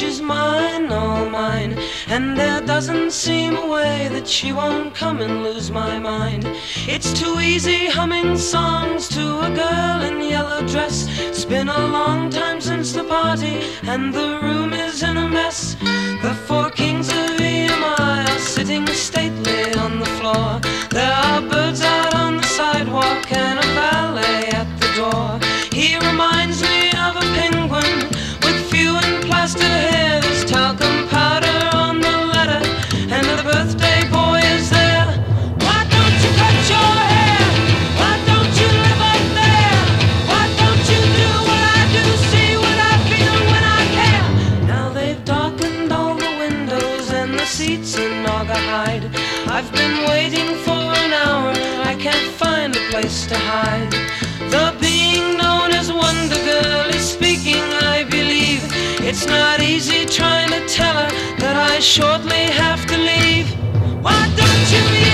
she's mine, all mine, and there doesn't seem a way that she won't come and lose my mind. It's too easy humming songs to a girl in yellow dress. It's been a long time since the party and the room is in a mess. The four kings of EMI are sitting stately on the floor. There are birds out on the sidewalk and a valet at the door. He reminds me of a penguin with few and plaster hair. There's talcum powder on the letter and the birthday boy is there. Why don't you cut your hair? Why don't you live up there? Why don't you do what I do, see what I feel when I care? Now they've darkened all the windows and the seats in Naugahyde. I've been waiting for an hour, I can't find a place to hide. The being known as Wonder Girl is speaking, I believe. It's not easy trying to tell her that I shortly have to leave. Why don't you leave?